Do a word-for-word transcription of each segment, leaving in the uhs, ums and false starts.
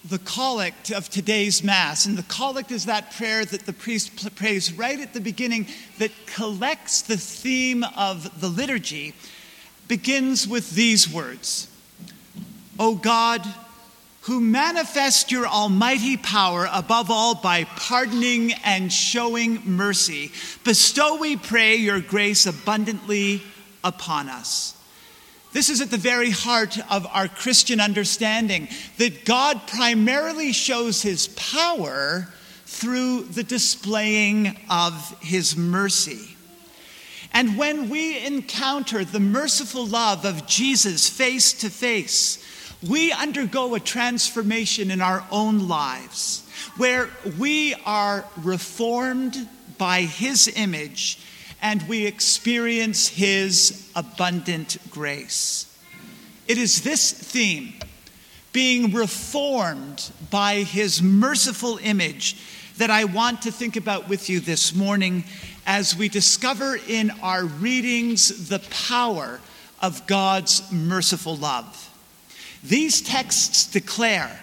the collect of today's Mass. And the collect is that prayer that the priest prays right at the beginning that collects the theme of the liturgy, begins with these words: O God, who manifest your almighty power above all by pardoning and showing mercy, bestow, we pray, your grace abundantly upon us. This is at the very heart of our Christian understanding, that God primarily shows his power through the displaying of his mercy. And when we encounter the merciful love of Jesus face to face, we undergo a transformation in our own lives, where we are reformed by his image and we experience his abundant grace. It is this theme, being reformed by his merciful image, that I want to think about with you this morning as we discover in our readings the power of God's merciful love. These texts declare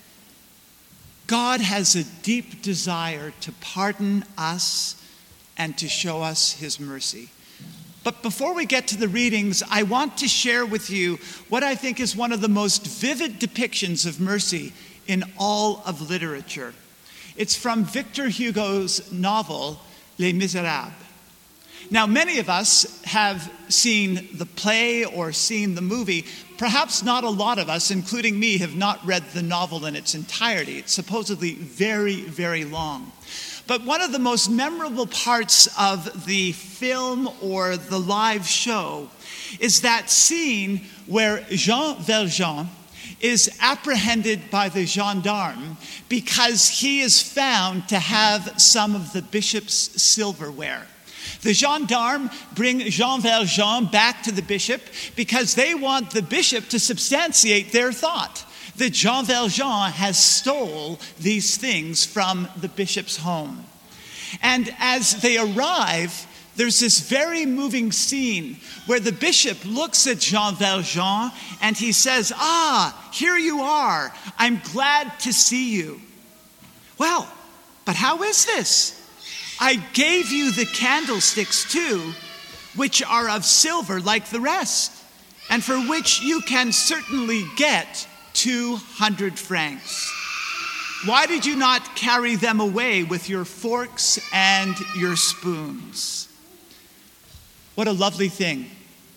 God has a deep desire to pardon us and to show us his mercy. But before we get to the readings, I want to share with you what I think is one of the most vivid depictions of mercy in all of literature. It's from Victor Hugo's novel, Les Miserables. Now, many of us have seen the play or seen the movie. Perhaps not a lot of us, including me, have not read the novel in its entirety. It's supposedly very, very long. But one of the most memorable parts of the film or the live show is that scene where Jean Valjean is apprehended by the gendarme because he is found to have some of the bishop's silverware. The gendarmes bring Jean Valjean back to the bishop because they want the bishop to substantiate their thought that Jean Valjean has stole these things from the bishop's home. And as they arrive, there's this very moving scene where the bishop looks at Jean Valjean and he says, "Ah, here you are. I'm glad to see you." "Well, but how is this? I gave you the candlesticks too, which are of silver like the rest, and for which you can certainly get two hundred francs. Why did you not carry them away with your forks and your spoons?" What a lovely thing.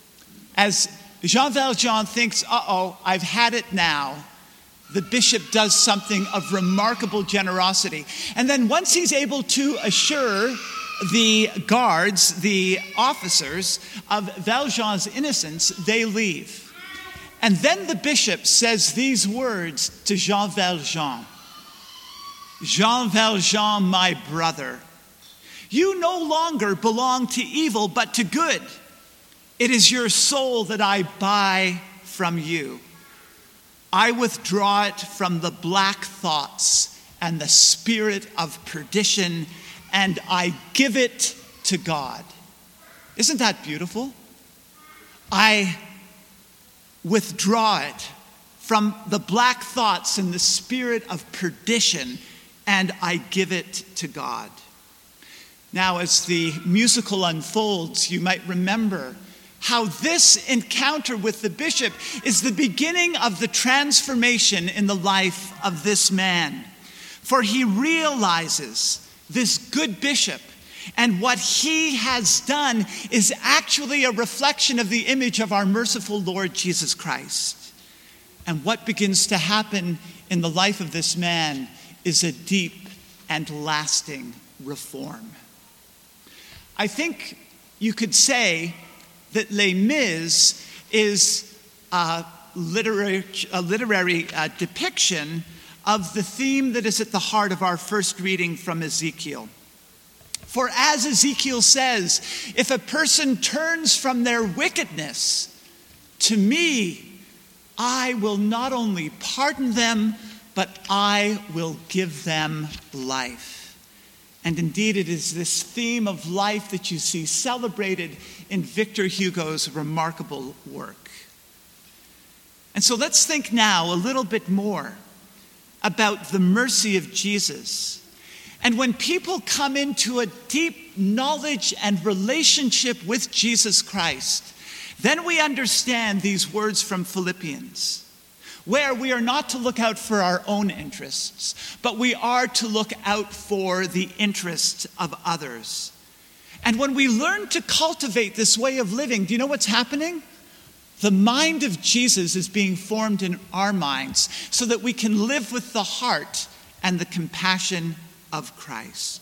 As Jean Valjean thinks, uh-oh, I've had it now, the bishop does something of remarkable generosity. And then once he's able to assure the guards, the officers, of Valjean's innocence, they leave. And then the bishop says these words to Jean Valjean: "Jean Valjean, my brother, you no longer belong to evil but to good. It is your soul that I buy from you. I withdraw it from the black thoughts and the spirit of perdition, and I give it to God." Isn't that beautiful? I withdraw it from the black thoughts and the spirit of perdition, and I give it to God. Now, as the musical unfolds, you might remember how this encounter with the bishop is the beginning of the transformation in the life of this man. For he realizes this good bishop, and what he has done is actually a reflection of the image of our merciful Lord Jesus Christ. And what begins to happen in the life of this man is a deep and lasting reform. I think you could say that Les Mis is a literary, a literary uh, depiction of the theme that is at the heart of our first reading from Ezekiel. For as Ezekiel says, if a person turns from their wickedness to me, I will not only pardon them, but I will give them life. And indeed, it is this theme of life that you see celebrated in Victor Hugo's remarkable work. And so let's think now a little bit more about the mercy of Jesus. And when people come into a deep knowledge and relationship with Jesus Christ, then we understand these words from Philippians, where we are not to look out for our own interests, but we are to look out for the interests of others. And when we learn to cultivate this way of living, do you know what's happening? The mind of Jesus is being formed in our minds so that we can live with the heart and the compassion of Christ.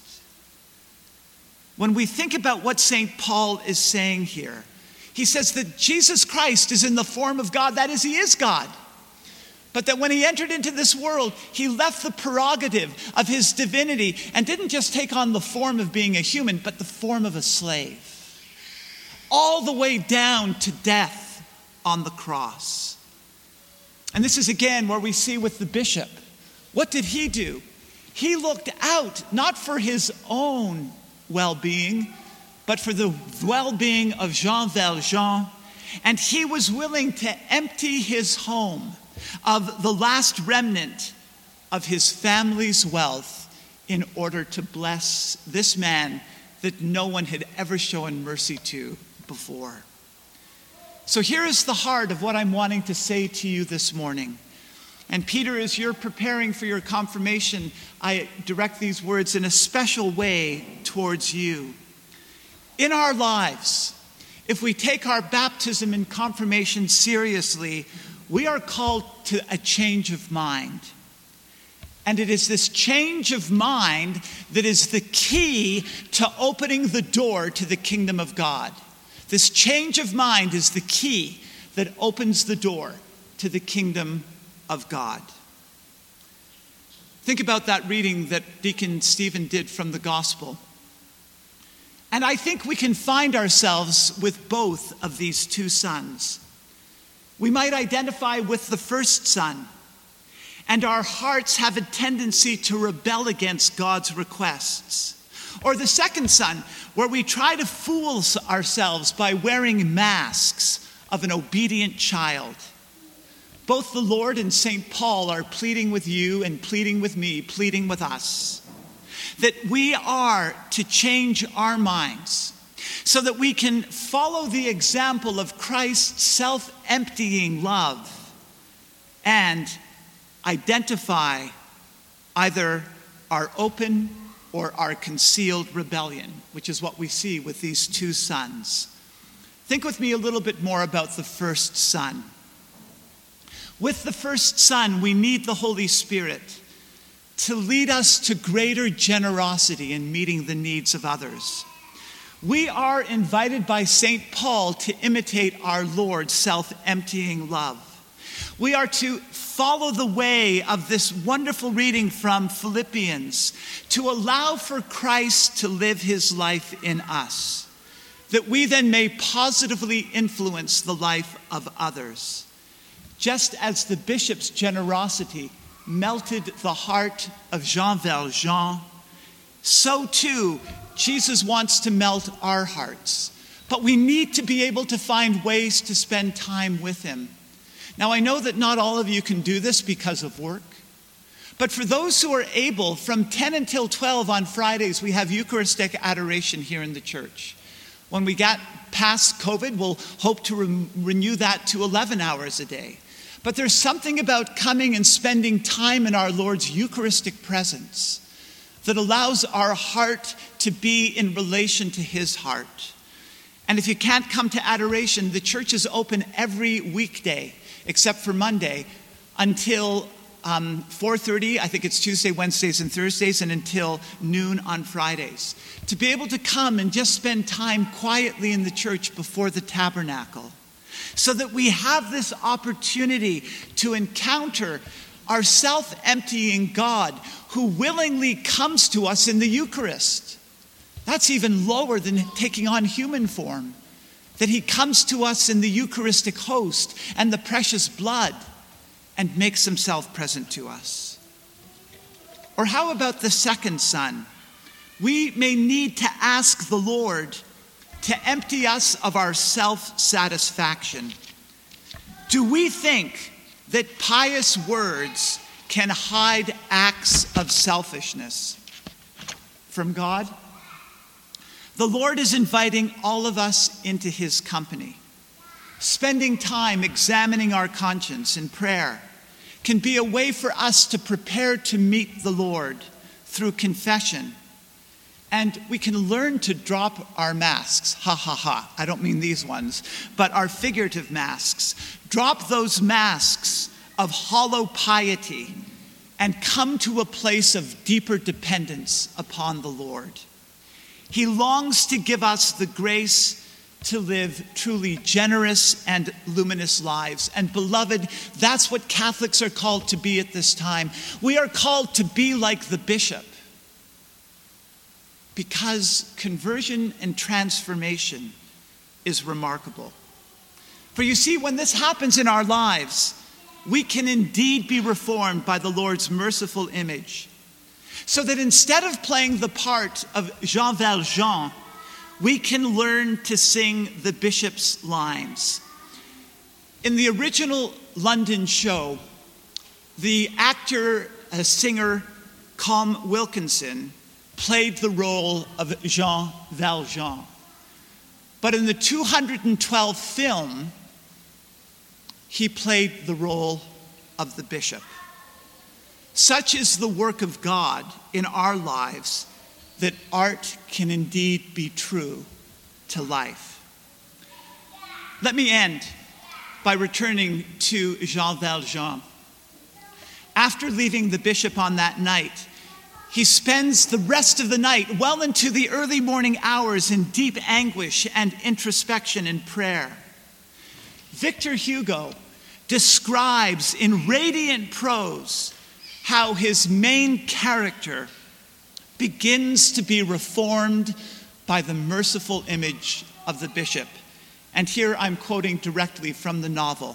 When we think about what Saint Paul is saying here, he says that Jesus Christ is in the form of God, that is, he is God. But that when he entered into this world, he left the prerogative of his divinity and didn't just take on the form of being a human, but the form of a slave. All the way down to death on the cross. And this is again where we see with the bishop. What did he do? He looked out not for his own well-being, but for the well-being of Jean Valjean. And he was willing to empty his home of the last remnant of his family's wealth in order to bless this man that no one had ever shown mercy to before. So here is the heart of what I'm wanting to say to you this morning. And Peter, as you're preparing for your confirmation, I direct these words in a special way towards you. In our lives, if we take our baptism and confirmation seriously, we are called to a change of mind. And it is this change of mind that is the key to opening the door to the kingdom of God. This change of mind is the key that opens the door to the kingdom of God. Think about that reading that Deacon Stephen did from the gospel. And I think we can find ourselves with both of these two sons. We might identify with the first son, and our hearts have a tendency to rebel against God's requests. Or the second son, where we try to fool ourselves by wearing masks of an obedient child. Both the Lord and Saint Paul are pleading with you and pleading with me, pleading with us, that we are to change our minds so that we can follow the example of Christ's self-emptying love and identify either our open or our concealed rebellion, which is what we see with these two sons. Think with me a little bit more about the first son. With the first son, we need the Holy Spirit to lead us to greater generosity in meeting the needs of others. We are invited by Saint Paul to imitate our Lord's self-emptying love. We are to follow the way of this wonderful reading from Philippians to allow for Christ to live his life in us, that we then may positively influence the life of others. Just as the bishop's generosity melted the heart of Jean Valjean, so too Jesus wants to melt our hearts. But we need to be able to find ways to spend time with him. Now, I know that not all of you can do this because of work. But for those who are able, from ten until twelve on Fridays, we have Eucharistic adoration here in the church. When we get past COVID, we'll hope to re- renew that to eleven hours a day. But there's something about coming and spending time in our Lord's Eucharistic presence that allows our heart to be in relation to his heart. And if you can't come to adoration, the church is open every weekday, except for Monday, until um, four thirty, I think it's Tuesday, Wednesdays, and Thursdays, and until noon on Fridays. To be able to come and just spend time quietly in the church before the tabernacle, so that we have this opportunity to encounter our self-emptying God who willingly comes to us in the Eucharist. That's even lower than taking on human form. That he comes to us in the Eucharistic host and the precious blood and makes himself present to us. Or how about the second son? We may need to ask the Lord to empty us of our self-satisfaction. Do we think that pious words can hide acts of selfishness from God? The Lord is inviting all of us into his company. Spending time examining our conscience in prayer can be a way for us to prepare to meet the Lord through confession. And we can learn to drop our masks. Ha ha ha. I don't mean these ones, but our figurative masks. Drop those masks of hollow piety and come to a place of deeper dependence upon the Lord. He longs to give us the grace to live truly generous and luminous lives. And beloved, that's what Catholics are called to be at this time. We are called to be like the bishop, because conversion and transformation is remarkable. For you see, when this happens in our lives, we can indeed be reformed by the Lord's merciful image. So that instead of playing the part of Jean Valjean, we can learn to sing the bishop's lines. In the original London show, the actor, uh, singer, Com Wilkinson, played the role of Jean Valjean. But in the two hundred twelfth film, he played the role of the bishop. Such is the work of God in our lives, that art can indeed be true to life. Let me end by returning to Jean Valjean. After leaving the bishop on that night, he spends the rest of the night, well into the early morning hours, in deep anguish and introspection and prayer. Victor Hugo describes in radiant prose how his main character begins to be reformed by the merciful image of the bishop. And here I'm quoting directly from the novel.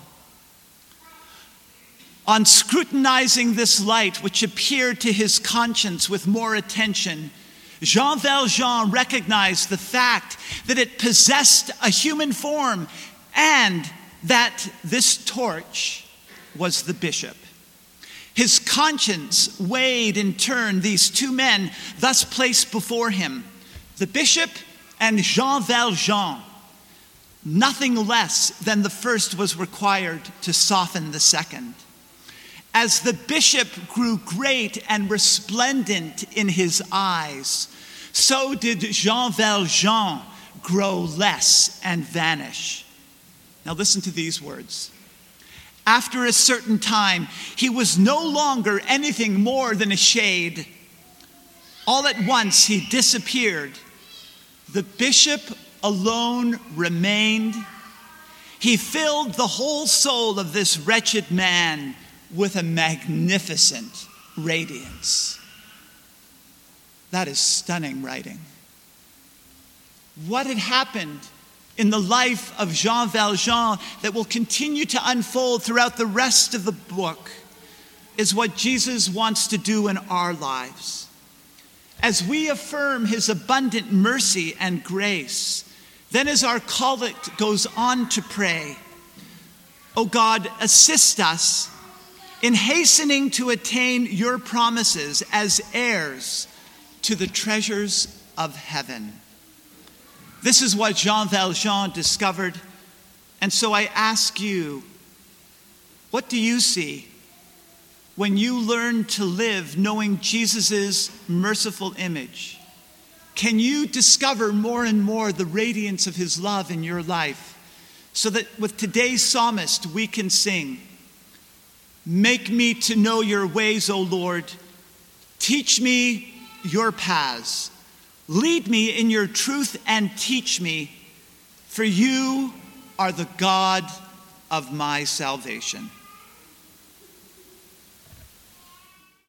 On scrutinizing this light, which appeared to his conscience with more attention, Jean Valjean recognized the fact that it possessed a human form and that this torch was the bishop. His conscience weighed in turn these two men thus placed before him, the bishop and Jean Valjean. Nothing less than the first was required to soften the second. As the bishop grew great and resplendent in his eyes, so did Jean Valjean grow less and vanish. Now listen to these words. After a certain time, he was no longer anything more than a shade. All at once he disappeared. The bishop alone remained. He filled the whole soul of this wretched man with a magnificent radiance. That is stunning writing. What had happened in the life of Jean Valjean that will continue to unfold throughout the rest of the book is what Jesus wants to do in our lives. As we affirm his abundant mercy and grace, then as our collect goes on to pray, "O God, assist us in hastening to attain your promises as heirs to the treasures of heaven." This is what Jean Valjean discovered. And so I ask you, what do you see when you learn to live knowing Jesus' merciful image? Can you discover more and more the radiance of his love in your life, so that with today's psalmist we can sing, "Make me to know your ways, O Lord. Teach me your paths. Lead me in your truth and teach me, for you are the God of my salvation."